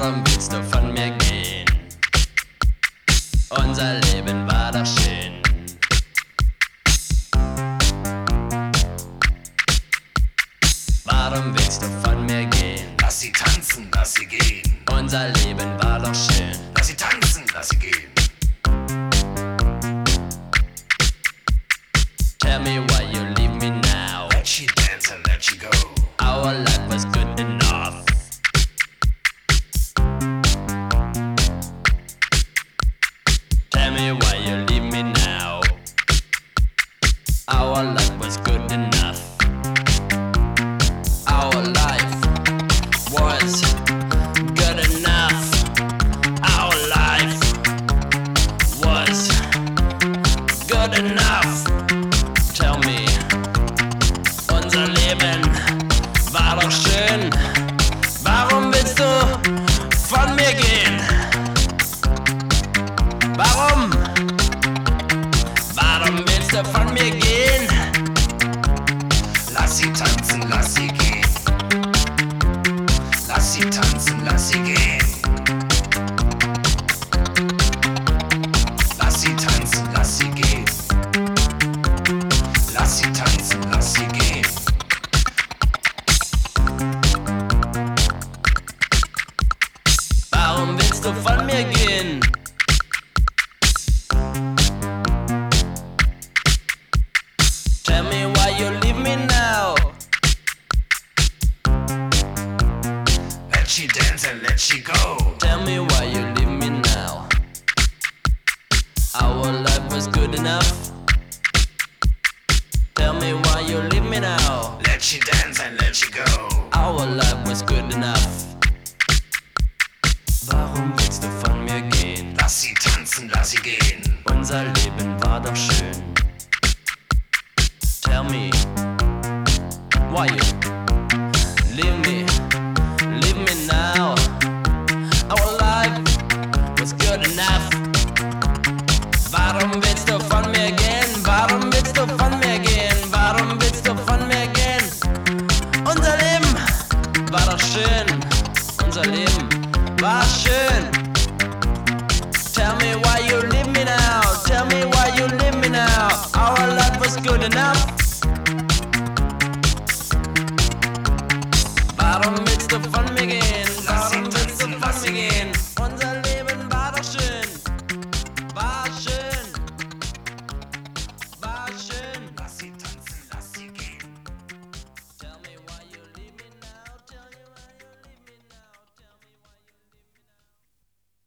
Warum willst du von mir gehen? Unser Leben war doch schön. Warum willst du von mir gehen? Lass sie tanzen, lass sie gehen. Unser Leben war doch schön. Lass sie tanzen, lass sie gehen. Tell me why you leave me now. Let she dance and let she go. Our life was good enough. Tell me why you leave me now. Our life was good enough. Our life was good enough. Our life was good enough. Tell me, unser Leben war doch schön. Warum willst du von mir gehen? Warum? Warum willst du von mir gehen? Lass sie tanzen, lass sie gehen. Lass sie tanzen, lass sie gehen. Lass sie tanzen, lass sie gehen. Lass sie tanzen, lass sie gehen. Warum willst du von mir gehen? Tell me why you leave me now. Let she dance and let she go. Tell me why you leave me now. Our life was good enough. Tell me why you leave me now. Let she dance and let she go. Our life was good enough. Warum willst du von mir gehen? Lass sie tanzen, lass sie gehen. Unser Leben war doch schön. Tell me why you leave me now. Our life was good enough. Warum willst du von mir gehen? Warum willst du von mir gehen? Warum willst du von mir gehen? Unser Leben war doch schön. Unser Leben war schön.